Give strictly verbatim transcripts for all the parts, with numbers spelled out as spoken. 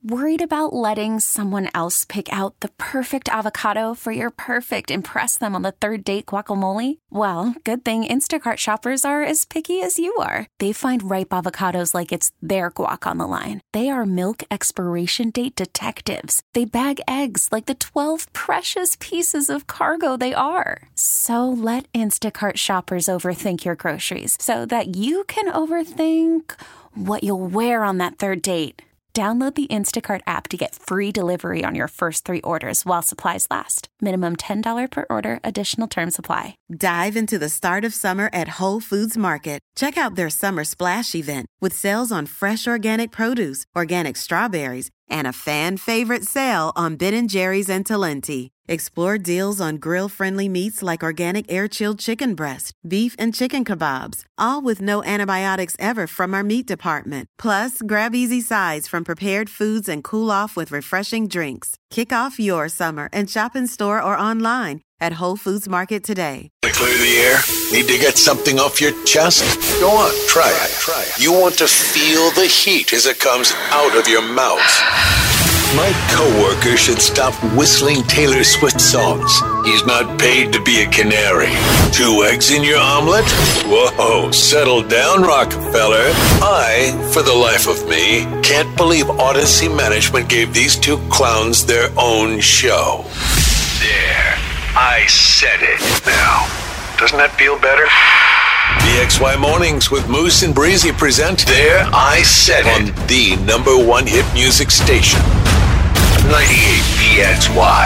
Worried about letting someone else pick out the perfect avocado for your perfect impress them on the third date guacamole? Well, good thing Instacart shoppers are as picky as you are. They find ripe avocados like it's their guac on the line. They are milk expiration date detectives. They bag eggs like the twelve precious pieces of cargo they are. So let Instacart shoppers overthink your groceries so that you can overthink what you'll wear on that third date. Download the Instacart app to get free delivery on your first three orders while supplies last. Minimum ten dollars per order. Additional terms apply. Dive into the start of summer at Whole Foods Market. Check out their Summer Splash event with sales on fresh organic produce, organic strawberries, and a fan-favorite sale on Ben and Jerry's and Talenti. Explore deals on grill-friendly meats like organic air-chilled chicken breast, beef and chicken kebabs, all with no antibiotics ever from our meat department. Plus, grab easy sides from prepared foods and cool off with refreshing drinks. Kick off your summer and shop in store or online at Whole Foods Market today. Clear the air? Need to get something off your chest? Go on, try it. Try it. You want to feel the heat as it comes out of your mouth. My coworker should stop whistling Taylor Swift songs. He's not paid to be a canary. Two eggs in your omelet? Whoa, settle down, Rockefeller. I, for the life of me, can't believe Odyssey Management gave these two clowns their own show. There, I said it. Now, doesn't that feel better? B X Y Mornings with Moose and Breezy present There I Said It on the number one hit music station, ninety-eight B X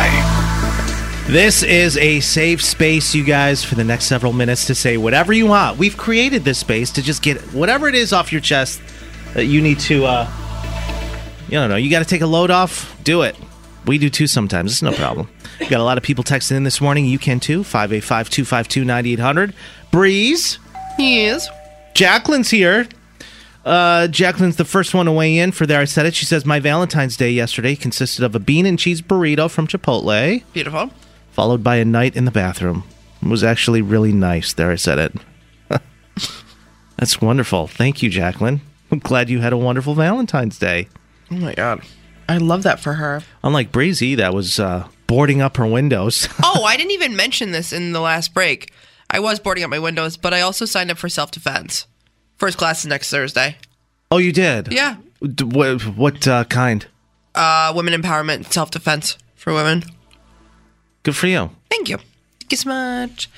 Y. This is a safe space, you guys, for the next several minutes to say whatever you want. We've created this space to just get whatever it is off your chest that you need to, uh, you don't know, you got to take a load off, do it. We do too sometimes. It's no problem. We got a lot of people texting in this morning. You can too. five eight five, two five two, nine eight hundred. Breeze. Yes. Jacqueline's here. Uh, Jacqueline's the first one to weigh in for There I Said It. She says, my Valentine's Day yesterday consisted of a bean and cheese burrito from Chipotle. Beautiful. Followed by a night in the bathroom. It was actually really nice. There I said it. That's wonderful. Thank you, Jacqueline. I'm glad you had a wonderful Valentine's Day. Oh, my God. I love that for her. Unlike Breezy, that was uh, boarding up her windows. Oh, I didn't even mention this in the last break. I was boarding up my windows, but I also signed up for self-defense. First class is next Thursday. Oh, you did? Yeah. D- what what uh, kind? Uh, women empowerment, self-defense for women. Good for you. Thank you. Thank you so much.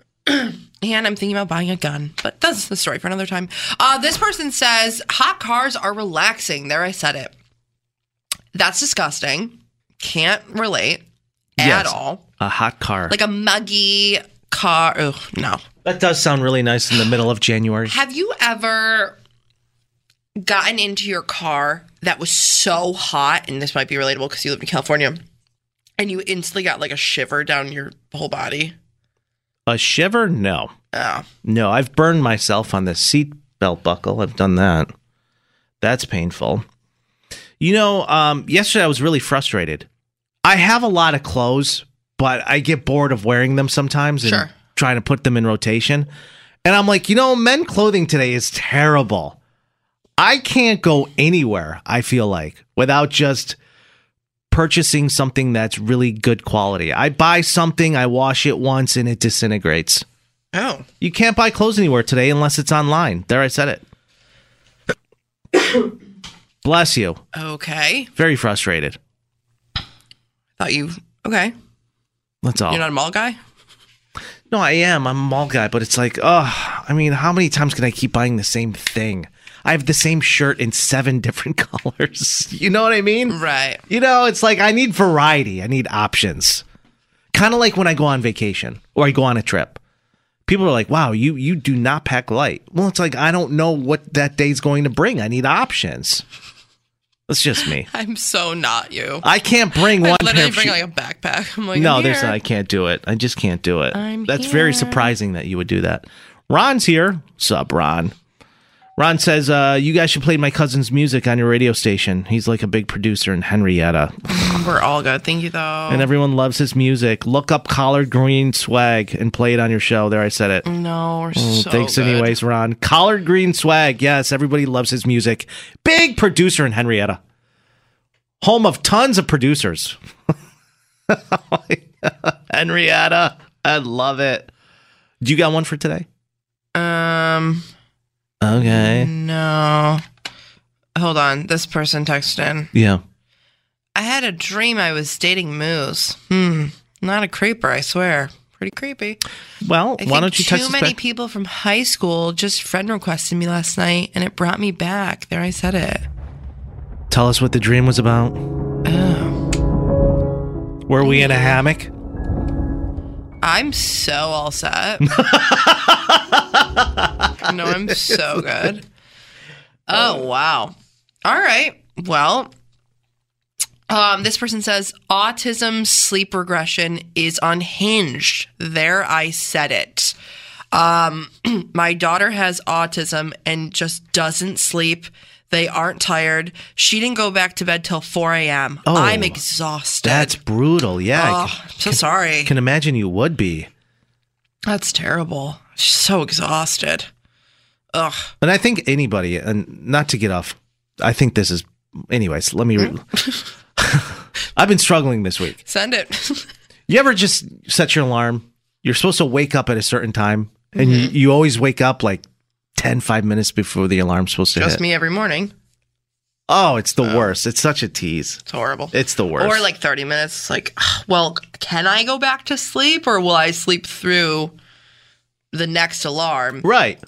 And I'm thinking about buying a gun, but that's the story for another time. Uh, this person says, hot cars are relaxing. There, I said it. That's disgusting. Can't relate at yes, all. A hot car. Like a muggy car. Oh, no. That does sound really nice in the middle of January. Have you ever gotten into your car that was so hot, and this might be relatable because you live in California, and you instantly got like a shiver down your whole body? A shiver? No. Oh. No, I've burned myself on the seat belt buckle. I've done that. That's painful. You know, um, yesterday I was really frustrated. I have a lot of clothes, but I get bored of wearing them sometimes and sure. trying to put them in rotation. And I'm like, you know, men clothing today is terrible. I can't go anywhere, I feel like, without just purchasing something that's really good quality. I buy something, I wash it once, and it disintegrates. Oh. You can't buy clothes anywhere today unless it's online. There, I said it. Bless you. Okay. Very frustrated. Thought you... Okay. That's all. You're not a mall guy? No, I am. I'm a mall guy, but it's like, oh, I mean, how many times can I keep buying the same thing? I have the same shirt in seven different colors. You know what I mean? Right. You know, it's like I need variety. I need options. Kind of like when I go on vacation or I go on a trip. People are like, wow, you you do not pack light. Well, it's like, I don't know what that day's going to bring. I need options. That's just me. I'm so not you. I can't bring I one literally pair of bring shoes. like a backpack. I'm like, no, I'm there's here. not. I can't do it. I just can't do it. I'm That's here. very surprising that you would do that. Ron's here. Sup, Ron? Ron says, uh, you guys should play my cousin's music on your radio station. He's like a big producer in Henrietta. We're all good. Thank you, though. And everyone loves his music. Look up Collard Green Swag and play it on your show. There, I said it. No, we're Oh, so thanks good. anyways, Ron. Collard Green Swag. Yes, everybody loves his music. Big producer in Henrietta. home of tons of producers. Henrietta, I love it. Do you got one for today? Um. Okay. No. Hold on. This person texted in. Yeah. I had a dream I was dating Moose. Hmm. Not a creeper, I swear. Pretty creepy. Well, I why think don't you text too us many back? people from high school just friend requested me last night, and it brought me back. There, I said it. Tell us what the dream was about. Oh. Were we in a hammock? I'm so all set. No, I'm so good. Oh, wow. All right. Well, um, this person says, autism sleep regression is unhinged. There, I said it. Um, my daughter has autism and just doesn't sleep. They aren't tired. She didn't go back to bed till four a.m. Oh, I'm exhausted. That's brutal. Yeah. I Oh, can, I'm so sorry. can imagine you would be. That's terrible. She's so exhausted. Ugh. And I think anybody, and not to get off, I think this is, anyways, let me, re- I've been struggling this week. Send it. You ever just set your alarm? You're supposed to wake up at a certain time, and Mm-hmm. you, you always wake up like ten, five minutes before the alarm's supposed to Just hit. me every morning. Oh, it's the worst. It's such a tease. It's horrible. It's the worst. Or like thirty minutes. Like, well, can I go back to sleep or will I sleep through the next alarm? Right.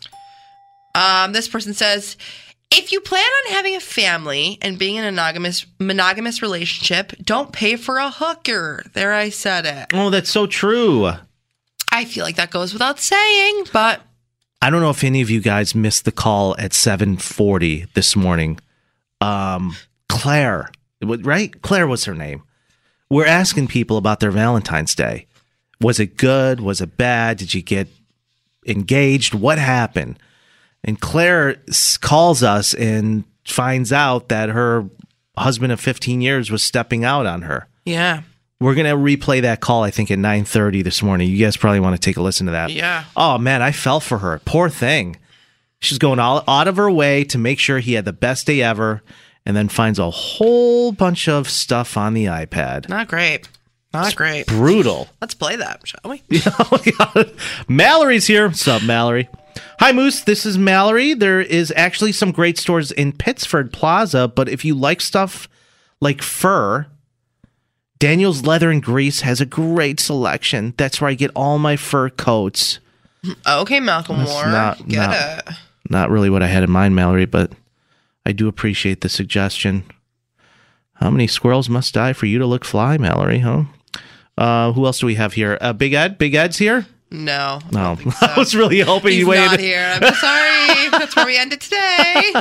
Um, this person says, if you plan on having a family and being in a monogamous, monogamous relationship, don't pay for a hooker. There, I said it. Oh, that's so true. I feel like that goes without saying, but I don't know if any of you guys missed the call at seven forty this morning. Um, Claire, right? Claire was her name. We're asking people about their Valentine's Day. Was it good? Was it bad? Did you get engaged? What happened? And Claire s- calls us and finds out that her husband of fifteen years was stepping out on her. yeah. We're going to replay that call, I think, at nine thirty this morning. You guys probably want to take a listen to that. Yeah. Oh, man, I fell for her. Poor thing. She's going all out of her way to make sure he had the best day ever, and then finds a whole bunch of stuff on the iPad. Not great. Not great. Brutal. Let's play that, shall we? Mallory's here. What's up, Mallory? Hi, Moose. This is Mallory. There is actually some great stores in Pittsford Plaza, but if you like stuff like fur, Daniel's Leather and Grease has a great selection. That's where I get all my fur coats. Okay, Malcolm That's Moore. not- Get not- it. Not really what I had in mind, Mallory, but I do appreciate the suggestion. How many squirrels must die for you to look fly, Mallory, huh? Uh, who else do we have here? Uh, Big Ed? Big Ed's here? No. I No. don't think so. I was really hoping He's you not waited. here. I'm so sorry. That's where we end it today.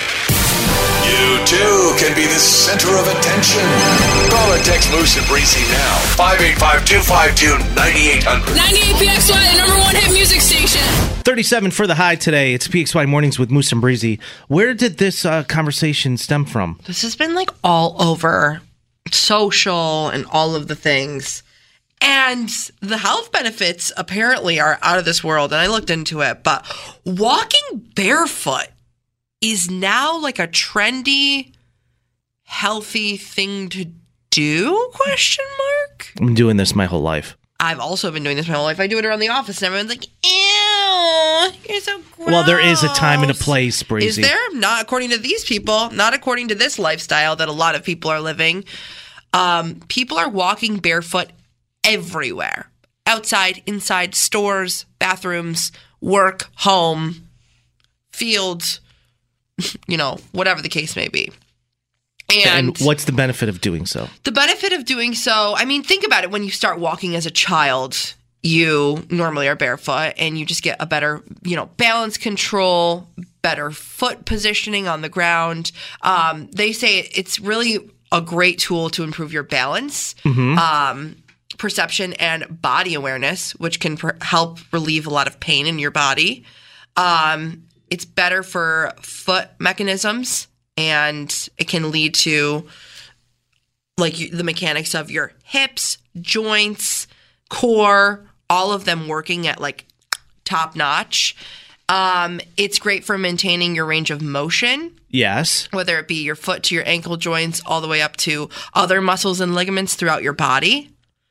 You too can be the center of attention. Call or text Moose and Breezy now. five eight five, two five two, nine eight hundred. ninety-eight P X Y, the number one hit music station. thirty-seven for the high today. It's P X Y Mornings with Moose and Breezy. Where did this uh, conversation stem from? This has been like all over social and all of the things. And the health benefits apparently are out of this world. And I looked into it, but walking barefoot is now like a trendy, healthy thing to do? Question mark. I've been doing this my whole life. I've also been doing this my whole life. I do it around the office, and everyone's like, "Ew, you're so gross." Well, there is a time and a place, Breezy. Is there? Not according to these people. Not according to this lifestyle that a lot of people are living. Um, people are walking barefoot everywhere. Outside, inside, stores, bathrooms, work, home, fields, you know, whatever the case may be. And, And what's the benefit of doing so? the benefit of doing so, I mean, think about it. When you start walking as a child, you normally are barefoot and you just get a better, you know, balance control, better foot positioning on the ground. Um, they say it's really a great tool to improve your balance, um, perception, and body awareness, which can per- help relieve a lot of pain in your body. Um, it's better for foot mechanisms, and it can lead to like you, the mechanics of your hips, joints, core, all of them working at like top notch. Um, it's great for maintaining your range of motion, Yes. whether it be your foot to your ankle joints, all the way up to other muscles and ligaments throughout your body.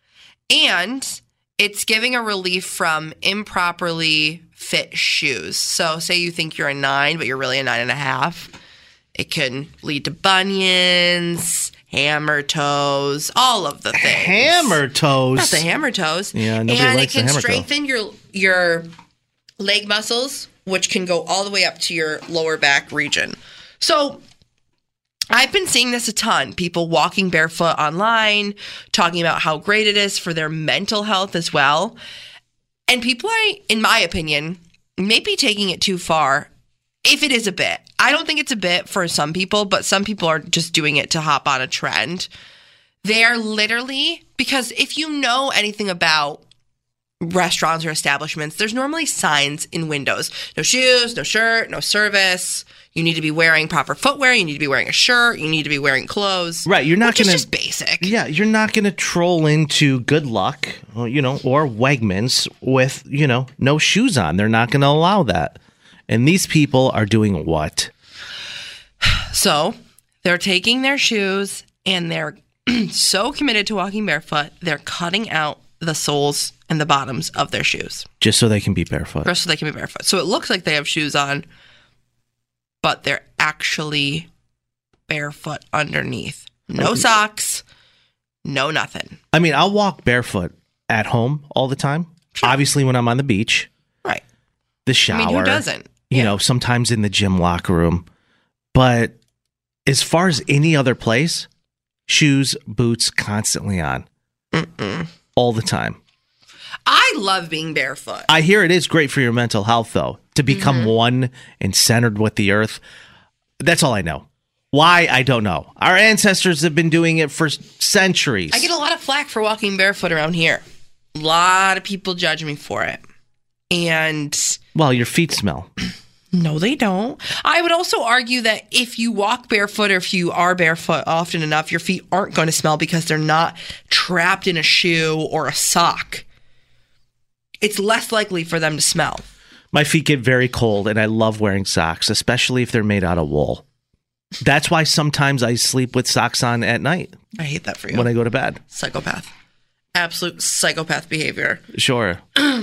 And it's giving a relief from improperly fit shoes. So say you think you're a nine, but you're really a nine and a half. It can lead to bunions, hammer toes, all of the things. Hammer toes. Not the hammer toes. Yeah, nobody and likes it can the hammer toe. strengthen your your leg muscles, which can go all the way up to your lower back region. So I've been seeing this a ton. People walking barefoot online, talking about how great it is for their mental health as well. And people are, in my opinion, may be taking it too far. If it is a bit. I don't think it's a bit for some people, but some people are just doing it to hop on a trend. They are literally, because if you know anything about restaurants or establishments, there's normally signs in windows. No shoes, no shirt, no service. You need to be wearing proper footwear. You need to be wearing a shirt. You need to be wearing clothes. Right, you're not going to... gonna- just basic. Yeah, you're not going to troll into Good Luck, or, you know, or Wegmans with, you know, no shoes on. They're not going to allow that. And these people are doing what? So they're taking their shoes and they're so committed to walking barefoot, they're cutting out the soles and the bottoms of their shoes. Just so they can be barefoot. Just so they can be barefoot. So it looks like they have shoes on, but they're actually barefoot underneath. No socks, no nothing. I mean, I'll walk barefoot at home all the time. Sure. Obviously, when I'm on the beach, Right. the shower. I mean, who doesn't? You Yeah. know, sometimes in the gym locker room. But as far as any other place, shoes, boots, constantly on. Mm-mm. All the time. I love being barefoot. I hear it is great for your mental health, though, to become Mm-hmm. one and centered with the earth. That's all I know. Why? I don't know. Our ancestors have been doing it for centuries. I get a lot of flack for walking barefoot around here. A lot of people judge me for it. And Well, your feet smell. no, they don't. I would also argue that if you walk barefoot or if you are barefoot often enough, your feet aren't going to smell because they're not trapped in a shoe or a sock. It's less likely for them to smell. My feet get very cold, and I love wearing socks, especially if they're made out of wool. That's why sometimes I sleep with socks on at night I hate that for you. when I go to bed. Psychopath. Absolute psychopath behavior. Sure.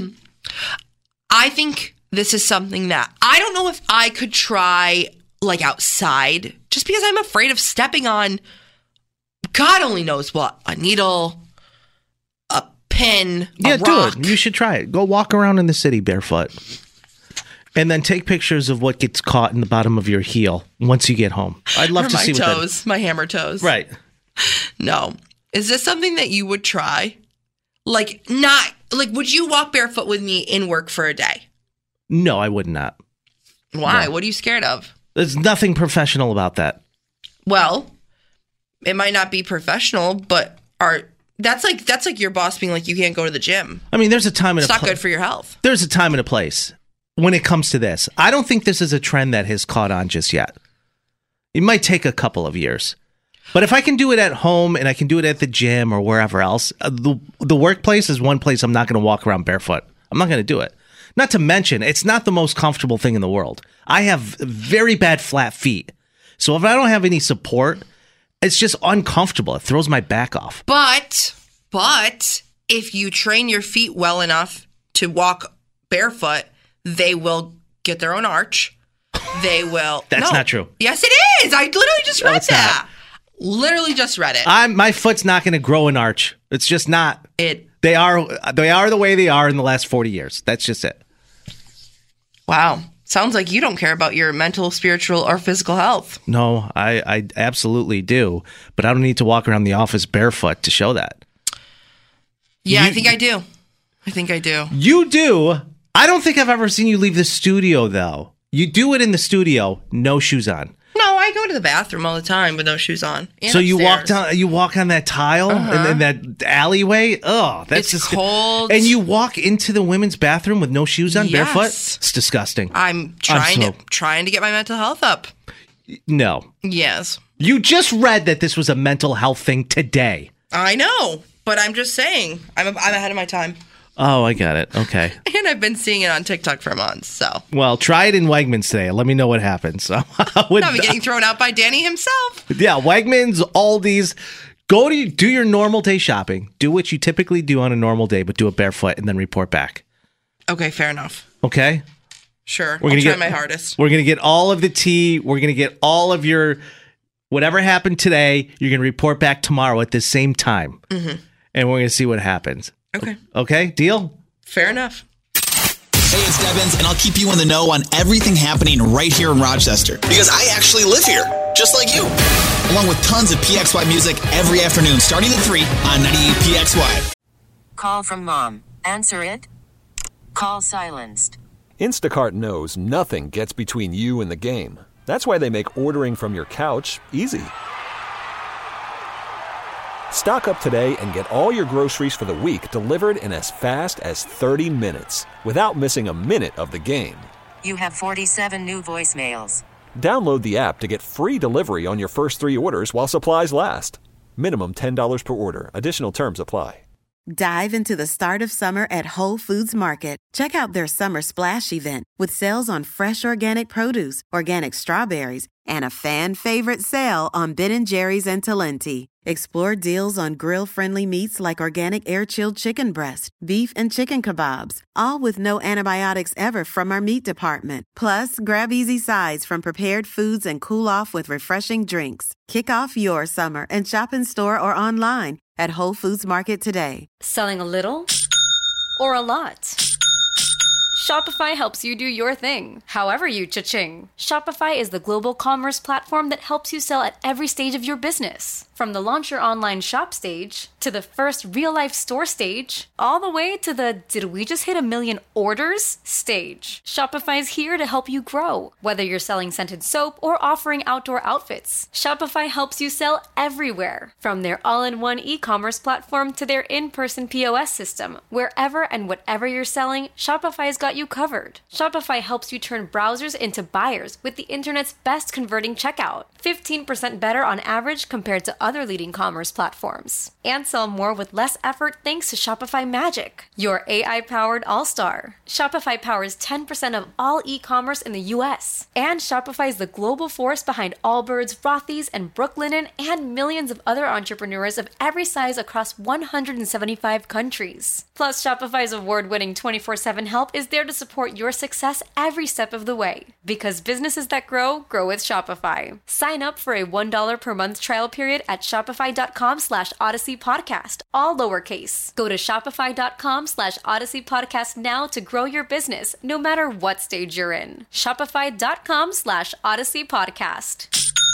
I think this is something that I don't know if I could try like outside just because I'm afraid of stepping on God only knows what. A needle, a pin, a Yeah, rock. do it. You should try it. Go walk around in the city barefoot. And then take pictures of what gets caught in the bottom of your heel once you get home. I'd love Or to my see what that toes, my hammer toes. Right. No. Is this something that you would try? Like not like would you walk barefoot with me in work for a day? No, I would not. Why? No. What are you scared of? There's nothing professional about that. Well, it might not be professional, but are that's like that's like your boss being like you can't go to the gym. I mean, there's a time and It's a not pla- good for your health. There's a time and a place when it comes to this. I don't think this is a trend that has caught on just yet. It might take a couple of years. But if I can do it at home and I can do it at the gym or wherever else, uh, the, the workplace is one place I'm not going to walk around barefoot. I'm not going to do it. Not to mention, it's not the most comfortable thing in the world. I have very bad flat feet. So if I don't have any support, it's just uncomfortable. It throws my back off. But but if you train your feet well enough to walk barefoot, they will get their own arch. They will. That's No. not true. Yes, it is. I literally just No, read it's not. that. Literally just read it. I'm, my foot's not going to grow an arch. It's just not. it. They are they are the way they are in the last forty years. That's just it. Wow. Sounds like you don't care about your mental, spiritual, or physical health. No, I, I absolutely do. But I don't need to walk around the office barefoot to show that. Yeah, I You- think I do. I think I do. You do. I don't think I've ever seen you leave the studio, though. You do it in the studio, no shoes on. No, I go to the bathroom all the time with no shoes on. and So you walk upstairs. down, you walk on that tile and then that alleyway. Oh, that's It's disgu- cold. And you walk into the women's bathroom with no shoes on, Yes. barefoot. It's disgusting. I'm trying so- to trying to get my mental health up. No, Yes. you just read that this was a mental health thing today. I know, but I'm just saying. I'm I'm ahead of my time. Oh, I got it. Okay. And I've been seeing it on TikTok for months, so. Well, try it in Wegmans today. Let me know what happens. I would, I'll be getting thrown out by Danny himself. Yeah, Wegmans, Aldi's. Go to do your normal day shopping. Do what you typically do on a normal day, but do it barefoot and then report back. Okay, fair enough. Okay? Sure. We're I'll gonna try get, my hardest. We're going to get all of the tea. We're going to get all of your, whatever happened today, you're going to report back tomorrow at the same time. Mm-hmm. And we're going to see what happens. Okay. Okay? Deal? Fair enough. Hey, it's Devins, and I'll keep you in the know on everything happening right here in Rochester. Because I actually live here, just like you. Along with tons of P X Y music every afternoon, starting at three on ninety-eight P X Y. Call from mom. Answer it. Call silenced. Instacart knows nothing gets between you and the game. That's why they make ordering from your couch easy. Stock up today and get all your groceries for the week delivered in as fast as thirty minutes without missing a minute of the game. You have forty-seven new voicemails. Download the app to get free delivery on your first three orders while supplies last. Minimum ten dollars per order. Additional terms apply. Dive into the start of summer at Whole Foods Market. Check out their Summer Splash event with sales on fresh organic produce, organic strawberries, and a fan-favorite sale on Ben and Jerry's and Talenti. Explore deals on grill-friendly meats like organic air-chilled chicken breast, beef and chicken kebabs, all with no antibiotics ever from our meat department. Plus, grab easy sides from prepared foods and cool off with refreshing drinks. Kick off your summer and shop in store or online at Whole Foods Market today. Selling a little or a lot? Shopify helps you do your thing, however you cha-ching. Shopify is the global commerce platform that helps you sell at every stage of your business. From the launch your online shop stage, to the first real-life store stage, all the way to the did we just hit a million orders stage. Shopify's here to help you grow. Whether you're selling scented soap or offering outdoor outfits, Shopify helps you sell everywhere. From their all-in-one e-commerce platform to their in-person P O S system, wherever and whatever you're selling, Shopify's got you covered. Shopify helps you turn browsers into buyers with the internet's best converting checkout. fifteen percent better on average compared to other leading commerce platforms. And sell more with less effort thanks to Shopify Magic, your A I-powered all-star. Shopify powers ten percent of all e-commerce in the U S. And Shopify is the global force behind Allbirds, Rothy's, and Brooklinen, and millions of other entrepreneurs of every size across one hundred seventy-five countries. Plus, Shopify's award-winning twenty-four seven help is there to support your success every step of the way. Because businesses that grow, grow with Shopify. Sign up for a one dollar per month trial period at shopify.com slash Odyssey Podcast, all lowercase. Go to shopify.com slash Odyssey Podcast now to grow your business, no matter what stage you're in. Shopify.com slash Odyssey Podcast.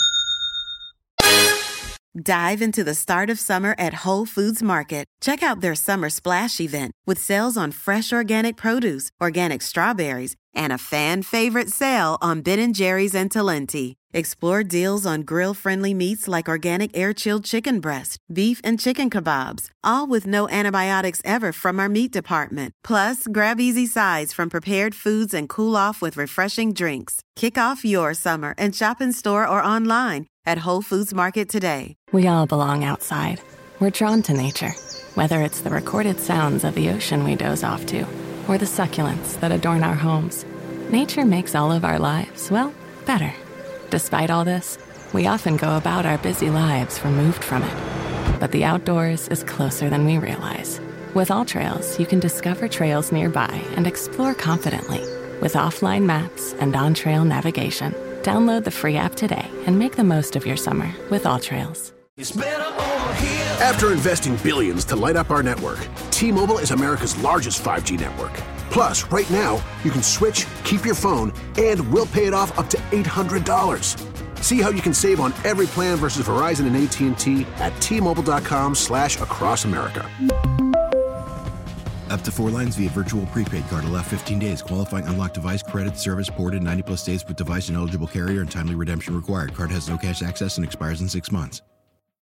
Dive into the start of summer at Whole Foods Market. Check out their Summer Splash event with sales on fresh organic produce, organic strawberries, and a fan-favorite sale on Ben and Jerry's and Talenti. Explore deals on grill-friendly meats like organic air-chilled chicken breast, beef and chicken kebabs, all with no antibiotics ever from our meat department. Plus, grab easy sides from prepared foods and cool off with refreshing drinks. Kick off your summer and shop in store or online at Whole Foods Market today. We all belong outside. We're drawn to nature, whether it's the recorded sounds of the ocean we doze off to, or the succulents that adorn our homes. Nature makes all of our lives, well, better. Despite all this, we often go about our busy lives removed from it. But the outdoors is closer than we realize. With AllTrails, you can discover trails nearby and explore confidently. With offline maps and on-trail navigation, download the free app today and make the most of your summer with AllTrails. After investing billions to light up our network, T-Mobile is America's largest five G network. Plus, right now, you can switch, keep your phone, and we'll pay it off up to eight hundred dollars. See how you can save on every plan versus Verizon and A T and T at T-Mobile.com slash across America. Up to four lines via virtual prepaid card. Allow fifteen days. Qualifying unlocked device credit service ported ninety plus days with device and eligible carrier and timely redemption required. Card has no cash access and expires in six months.